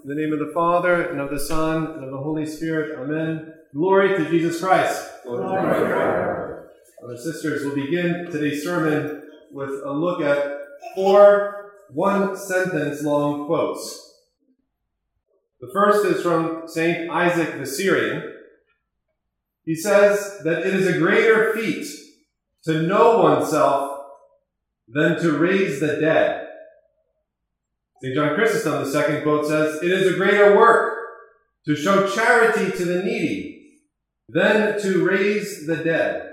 In the name of the Father, and of the Son, and of the Holy Spirit. Amen. Glory to Jesus Christ. Brothers and sisters, we'll begin today's sermon with a look at 4 one-sentence long quotes. The first is from St. Isaac the Syrian. He says that it is a greater feat to know oneself than to raise the dead. St. John Chrysostom, the second quote, says, it is a greater work to show charity to the needy than to raise the dead.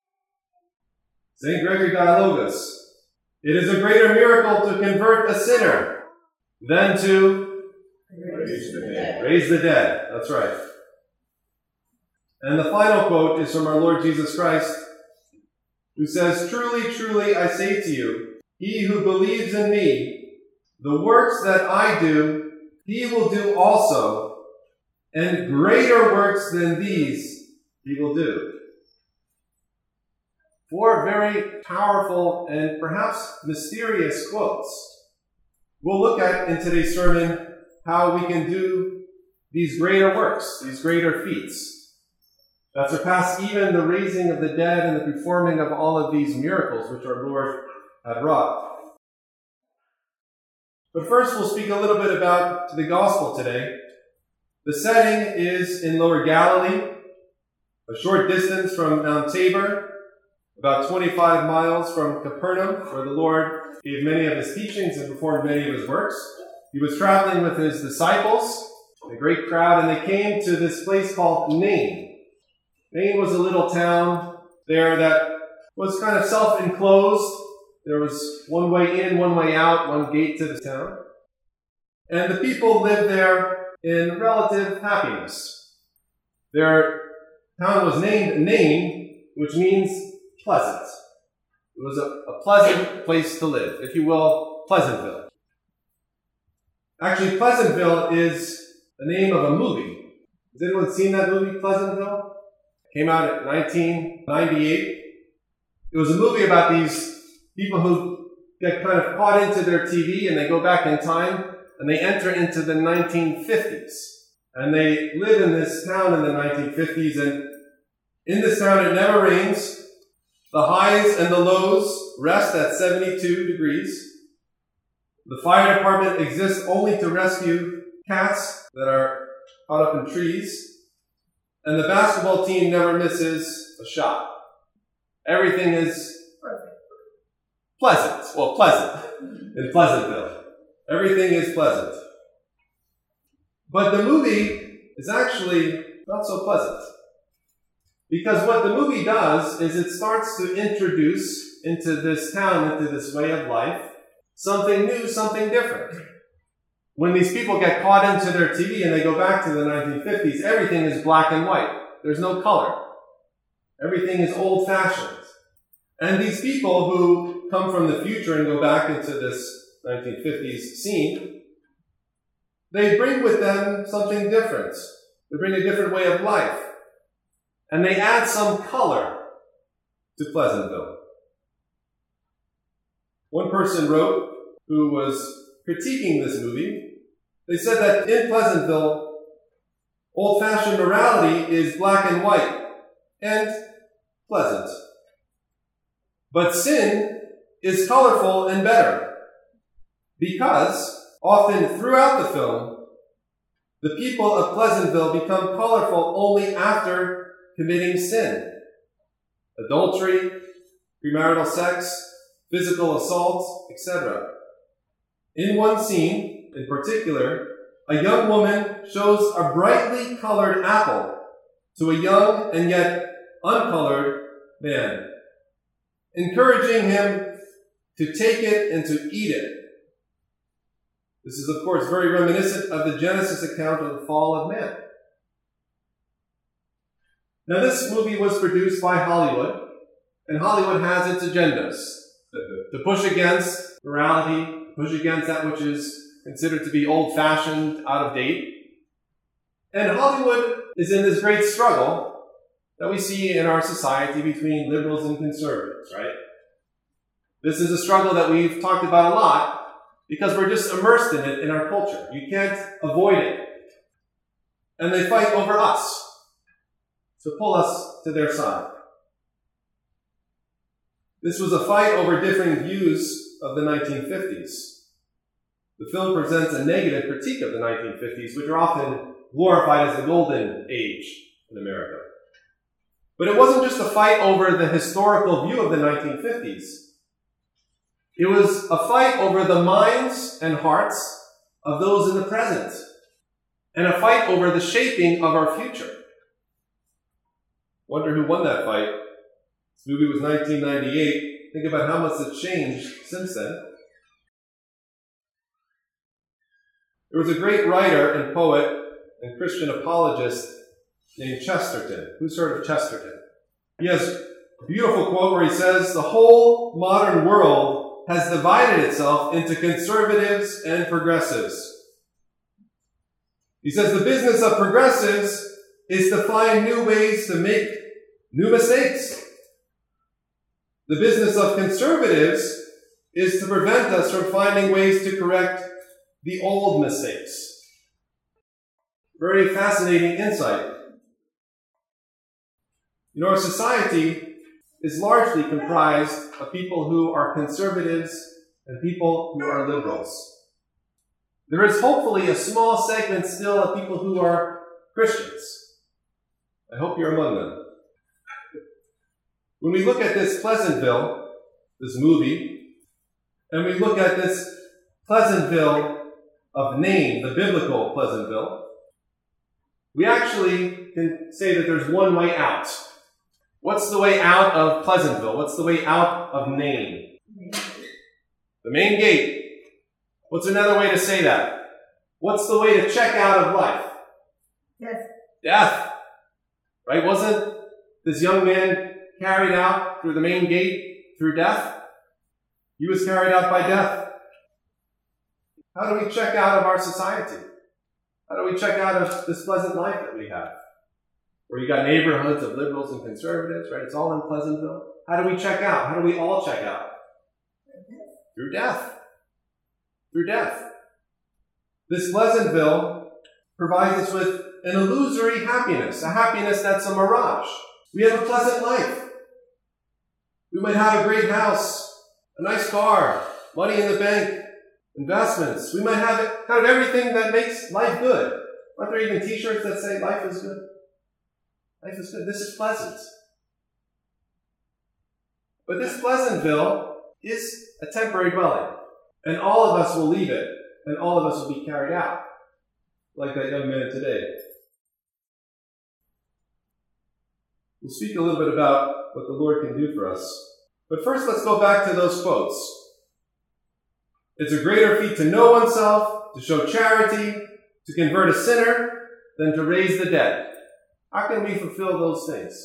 St. Gregory Dialogus, it is a greater miracle to convert a sinner than to raise the dead. That's right. And the final quote is from our Lord Jesus Christ, who says, truly, truly, I say to you, he who believes in me, the works that I do, he will do also, and greater works than these he will do. 4 very powerful and perhaps mysterious quotes. We'll look at in today's sermon how we can do these greater works, these greater feats, that surpass even the raising of the dead and the performing of all of these miracles which our Lord had wrought. But first, we'll speak a little bit about the gospel today. The setting is in Lower Galilee, a short distance from Mount Tabor, about 25 miles from Capernaum, where the Lord gave many of his teachings and performed many of his works. He was traveling with his disciples, a great crowd, and they came to this place called Nain. Nain was a little town there that was kind of self-enclosed. There was one way in, one way out, one gate to the town. And the people lived there in relative happiness. Their town was named Nain, which means pleasant. It was a pleasant place to live, if you will, Pleasantville. Actually, Pleasantville is the name of a movie. Has anyone seen that movie, Pleasantville? It came out in 1998. It was a movie about these people who get kind of caught into their TV and they go back in time and they enter into the 1950s. And they live in this town in the 1950s, and in this town it never rains. The highs and the lows rest at 72 degrees. The fire department exists only to rescue cats that are caught up in trees. And the basketball team never misses a shot. Everything is pleasant. Well, pleasant in Pleasantville. Everything is pleasant. But the movie is actually not so pleasant. Because what the movie does is it starts to introduce into this town, into this way of life, something new, something different. When these people get caught into their TV and they go back to the 1950s, everything is black and white. There's no color. Everything is old-fashioned. And these people who come from the future and go back into this 1950s scene, they bring with them something different. They bring a different way of life. And they add some color to Pleasantville. One person wrote, who was critiquing this movie, they said that in Pleasantville, old-fashioned morality is black and white and pleasant. But sin is colorful and better, because often throughout the film, the people of Pleasantville become colorful only after committing sin. Adultery, premarital sex, physical assault, etc. In one scene, in particular, a young woman shows a brightly colored apple to a young and yet uncolored man, encouraging him to take it and to eat it. This is, of course, very reminiscent of the Genesis account of the fall of man. Now, this movie was produced by Hollywood, and Hollywood has its agendas to push against morality, push against that which is considered to be old-fashioned, out of date. And Hollywood is in this great struggle that we see in our society between liberals and conservatives, right? This is a struggle that we've talked about a lot, because we're just immersed in it in our culture. You can't avoid it. And they fight over us to pull us to their side. This was a fight over differing views of the 1950s. The film presents a negative critique of the 1950s, which are often glorified as the golden age in America. But it wasn't just a fight over the historical view of the 1950s. It was a fight over the minds and hearts of those in the present, and a fight over the shaping of our future. Wonder who won that fight? This movie was 1998. Think about how much it's changed since then. There was a great writer and poet and Christian apologist named Chesterton. Who's heard of Chesterton? He has a beautiful quote where he says, "The whole modern world has divided itself into conservatives and progressives." He says the business of progressives is to find new ways to make new mistakes. The business of conservatives is to prevent us from finding ways to correct the old mistakes. Very fascinating insight. You know, our society is largely comprised of people who are conservatives and people who are liberals. There is hopefully a small segment still of people who are Christians. I hope you're among them. When we look at this Pleasantville, this movie, and we look at this Pleasantville of name, the biblical Pleasantville, we actually can say that there's one way out. What's the way out of Pleasantville? What's the way out of Nain? The main gate. What's another way to say that? What's the way to check out of life? Death. Right? Wasn't this young man carried out through the main gate through death? He was carried out by death. How do we check out of our society? How do we check out of this pleasant life that we have? Where you got neighborhoods of liberals and conservatives, right? It's all in Pleasantville. How do we check out? How do we all check out? Through death. Through death. This Pleasantville provides us with an illusory happiness, a happiness that's a mirage. We have a pleasant life. We might have a great house, a nice car, money in the bank, investments. We might have kind of everything that makes life good. Aren't there even t-shirts that say life is good? Life is good. This is pleasant. But this Pleasantville is a temporary dwelling. And all of us will leave it. And all of us will be carried out. Like that young man today. We'll speak a little bit about what the Lord can do for us. But first, let's go back to those quotes. It's a greater feat to know oneself, to show charity, to convert a sinner, than to raise the dead. How can we fulfill those things?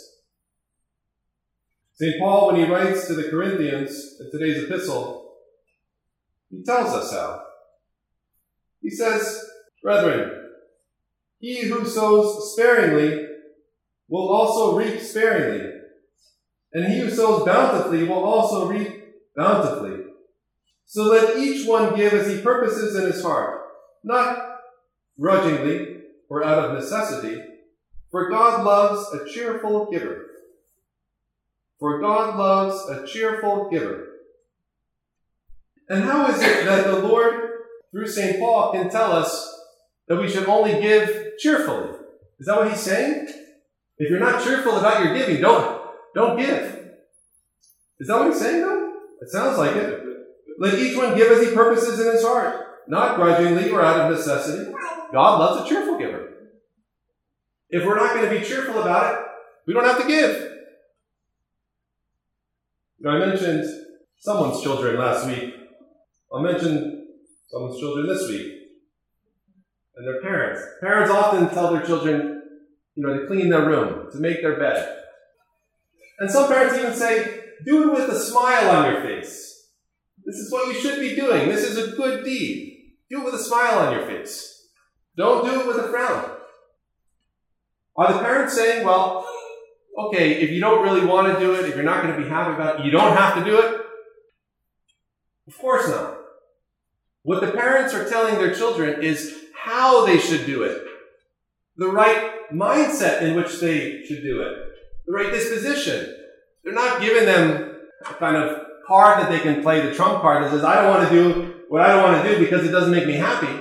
St. Paul, when he writes to the Corinthians in today's epistle, he tells us how. He says, "Brethren, he who sows sparingly will also reap sparingly, and he who sows bountifully will also reap bountifully. So let each one give as he purposes in his heart, not grudgingly or out of necessity, for God loves a cheerful giver." For God loves a cheerful giver. And how is it that the Lord, through St. Paul, can tell us that we should only give cheerfully? Is that what he's saying? If you're not cheerful about your giving, don't give. Is that what he's saying, though? It sounds like it. Let each one give as he purposes in his heart, not grudgingly or out of necessity. God loves a cheerful giver. If we're not going to be cheerful about it, we don't have to give. You know, I mentioned someone's children last week. I'll mention someone's children this week. And their parents. Parents often tell their children, to clean their room, to make their bed. And some parents even say, do it with a smile on your face. This is what you should be doing. This is a good deed. Do it with a smile on your face. Don't do it with a frown. Are the parents saying, well, okay, if you don't really want to do it, if you're not going to be happy about it, you don't have to do it? Of course not. What the parents are telling their children is how they should do it, the right mindset in which they should do it, the right disposition. They're not giving them a kind of card that they can play, the trump card that says, I don't want to do what I don't want to do because it doesn't make me happy.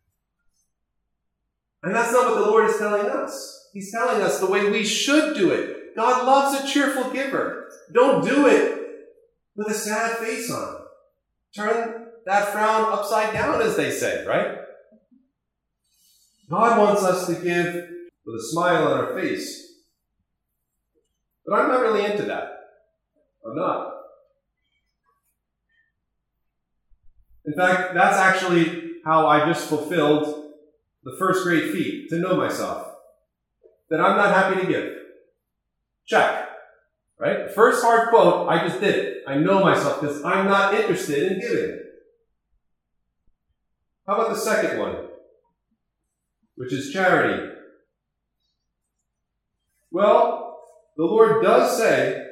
And that's not what the Lord is telling us. He's telling us the way we should do it. God loves a cheerful giver. Don't do it with a sad face on. Turn that frown upside down, as they say, right? God wants us to give with a smile on our face. But I'm not really into that. I'm not. In fact, that's actually how I just fulfilled the first great feat, to know myself. That I'm not happy to give. Check. Right? First hard quote, I just did it. I know myself because I'm not interested in giving. How about the second one? Which is charity. Well, the Lord does say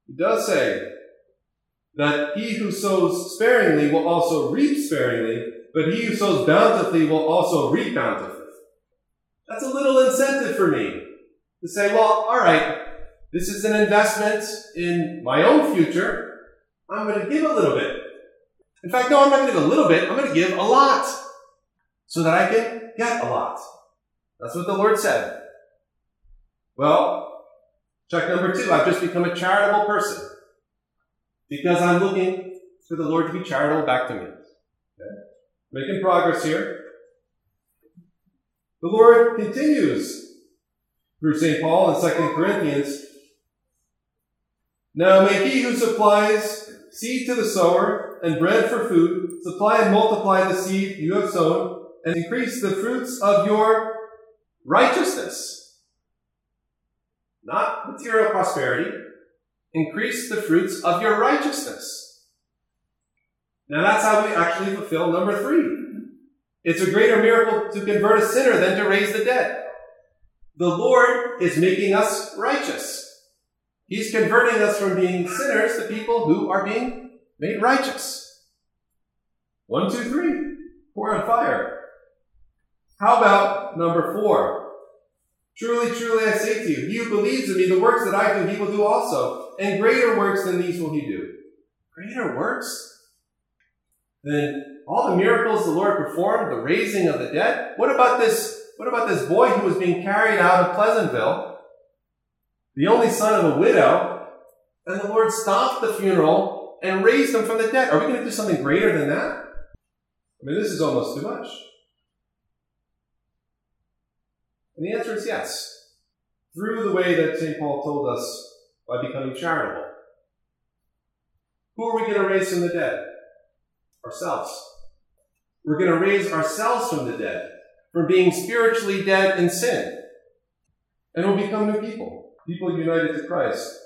that he who sows sparingly will also reap sparingly, but he who sows bountifully will also reap bountifully. That's a little incentive for me to say, well, all right, this is an investment in my own future. I'm going to give a little bit. In fact, no, I'm not going to give a little bit. I'm going to give a lot so that I can get a lot. That's what the Lord said. Well, check number 2. I've just become a charitable person because I'm looking for the Lord to be charitable back to me. Okay? Making progress here. The Lord continues through St. Paul in 2 Corinthians. Now may he who supplies seed to the sower and bread for food supply and multiply the seed you have sown and increase the fruits of your righteousness. Not material prosperity. Increase the fruits of your righteousness. Now that's how we actually fulfill number 3. It's a greater miracle to convert a sinner than to raise the dead. The Lord is making us righteous. He's converting us from being sinners to people who are being made righteous. 1, 2, 3. Pour on fire. How about number 4? Truly, truly, I say to you, he who believes in me, the works that I do, he will do also. And greater works than these will he do. Greater works than all the miracles the Lord performed, the raising of the dead? What about this boy who was being carried out of Pleasantville, the only son of a widow, and the Lord stopped the funeral and raised him from the dead? Are we going to do something greater than that? I mean, this is almost too much. And the answer is yes. Through the way that St. Paul told us, by becoming charitable. Who are we going to raise from the dead? Ourselves. We're going to raise ourselves from the dead, from being spiritually dead in sin. And we'll become new people, people united to Christ.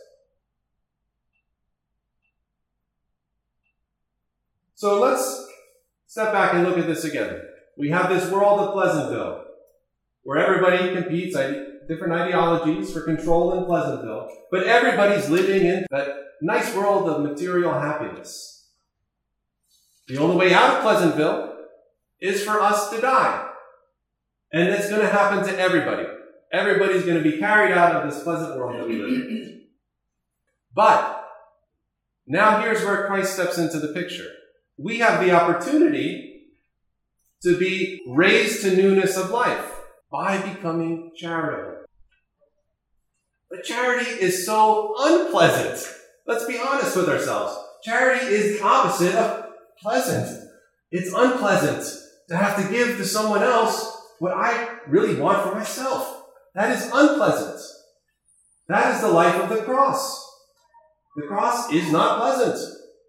So let's step back and look at this again. We have this world of Pleasantville, where everybody competes, different ideologies for control in Pleasantville, but everybody's living in that nice world of material happiness. The only way out of Pleasantville is for us to die. And it's going to happen to everybody. Everybody's going to be carried out of this pleasant world that we live in. But now here's where Christ steps into the picture. We have the opportunity to be raised to newness of life by becoming charitable. But charity is so unpleasant. Let's be honest with ourselves. Charity is the opposite of pleasant. It's unpleasant to have to give to someone else what I really want for myself. That is unpleasant. That is the life of the cross. The cross is not pleasant.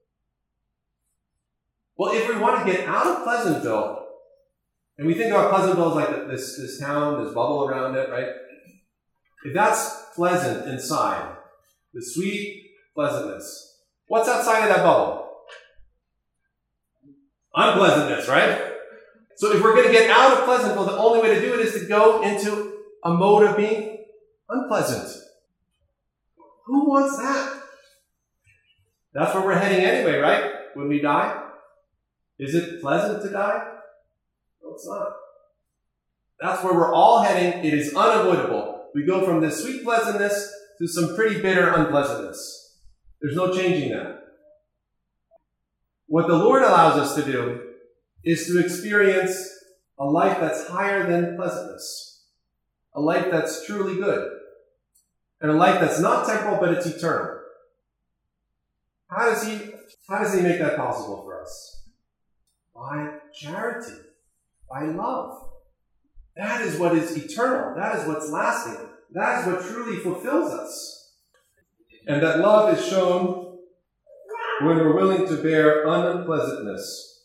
Well, if we want to get out of Pleasantville, and we think about Pleasantville as like this town, this bubble around it, right? If that's pleasant inside, the sweet pleasantness, what's outside of that bubble? Unpleasantness, right? So if we're going to get out of Pleasantville, the only way to do it is to go into a mode of being unpleasant. Who wants that? That's where we're heading anyway, right? When we die. Is it pleasant to die? No, it's not. That's where we're all heading. It is unavoidable. We go from this sweet pleasantness to some pretty bitter unpleasantness. There's no changing that. What the Lord allows us to do is to experience a life that's higher than pleasantness. A life that's truly good. And a life that's not temporal, but it's eternal. How does he make that possible for us? By charity. By love. That is what is eternal. That is what's lasting. That is what truly fulfills us. And that love is shown when we're willing to bear unpleasantness.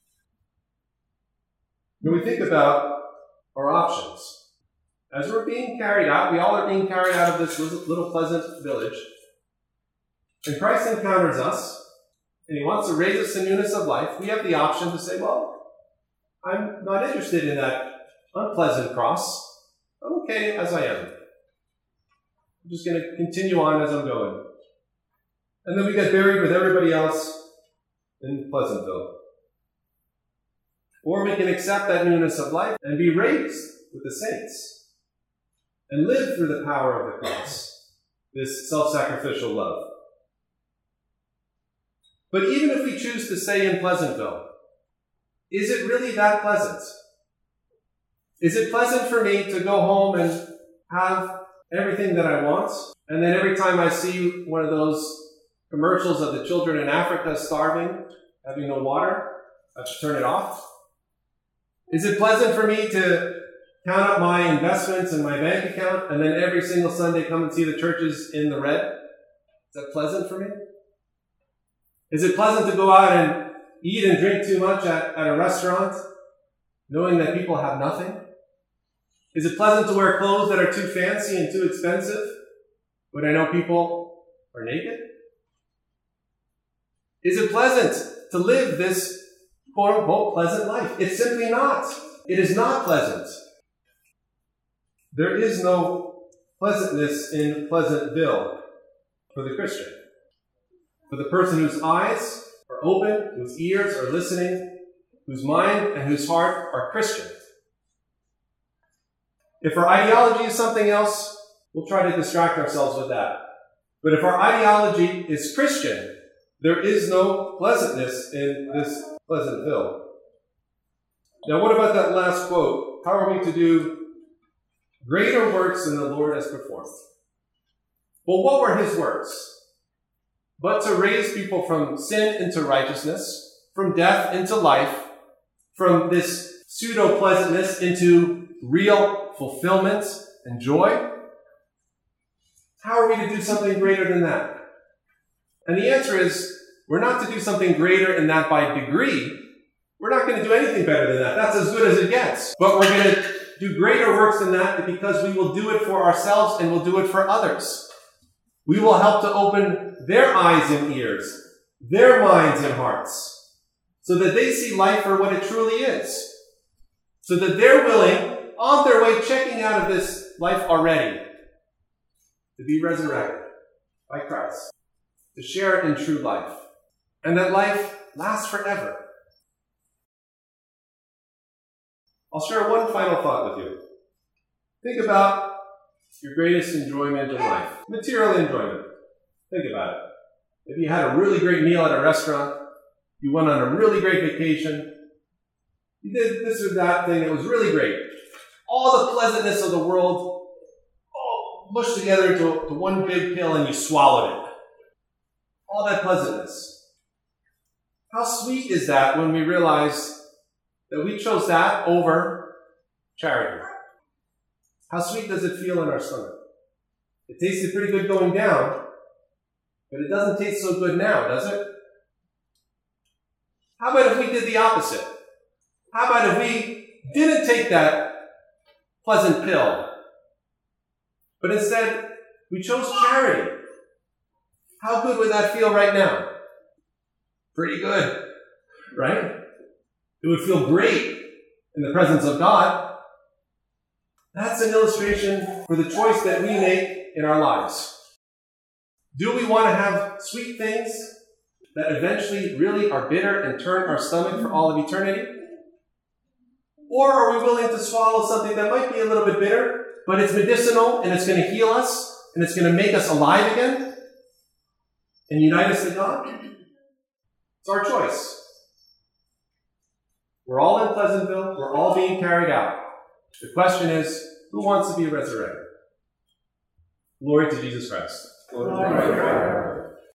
When we think about our options, as we're being carried out, we all are being carried out of this little pleasant village, and Christ encounters us, and he wants to raise us to newness of life, we have the option to say, well, I'm not interested in that unpleasant cross. I'm okay as I am. I'm just going to continue on as I'm going. And then we get buried with everybody else in Pleasantville. Or we can accept that newness of life and be raised with the saints and live through the power of the cross, this self-sacrificial love. But even if we choose to stay in Pleasantville, is it really that pleasant? Is it pleasant for me to go home and have everything that I want, and then every time I see one of those commercials of the children in Africa starving, having no water, I have to turn it off? Is it pleasant for me to count up my investments in my bank account, and then every single Sunday come and see the churches in the red? Is that pleasant for me? Is it pleasant to go out and eat and drink too much at a restaurant, knowing that people have nothing? Is it pleasant to wear clothes that are too fancy and too expensive, when I know people are naked? Is it pleasant to live this quote-unquote pleasant life? It's simply not. It is not pleasant. There is no pleasantness in Pleasantville for the Christian. For the person whose eyes are open, whose ears are listening, whose mind and whose heart are Christian. If our ideology is something else, we'll try to distract ourselves with that. But if our ideology is Christian, there is no pleasantness in this Pleasantville. Now, what about that last quote? How are we to do greater works than the Lord has performed? Well, what were his works? But to raise people from sin into righteousness, from death into life, from this pseudo-pleasantness into real fulfillment and joy? How are we to do something greater than that? And the answer is, we're not to do something greater in that by degree. We're not going to do anything better than that. That's as good as it gets. But we're going to do greater works than that because we will do it for ourselves and we'll do it for others. We will help to open their eyes and ears, their minds and hearts, so that they see life for what it truly is. So that they're willing, on their way checking out of this life already, to be resurrected by Christ, to share in true life, and that life lasts forever. I'll share one final thought with you. Think about your greatest enjoyment in life. Material enjoyment. Think about it. If you had a really great meal at a restaurant, you went on a really great vacation, you did this or that thing that was really great. All the pleasantness of the world mushed together into one big pill and you swallowed it. All that pleasantness. How sweet is that when we realize that we chose that over charity? How sweet does it feel in our stomach? It tasted pretty good going down, but it doesn't taste so good now, does it? How about if we did the opposite? How about if we didn't take that pleasant pill, but instead we chose charity? How good would that feel right now? Pretty good, right? It would feel great in the presence of God. That's an illustration for the choice that we make in our lives. Do we want to have sweet things that eventually really are bitter and turn our stomach for all of eternity? Or are we willing to swallow something that might be a little bit bitter, but it's medicinal and it's going to heal us and it's going to make us alive again and unite us to God? It's our choice. We're all in Pleasantville. We're all being carried out. The question is, who wants to be resurrected? Glory to Jesus Christ. Glory to God.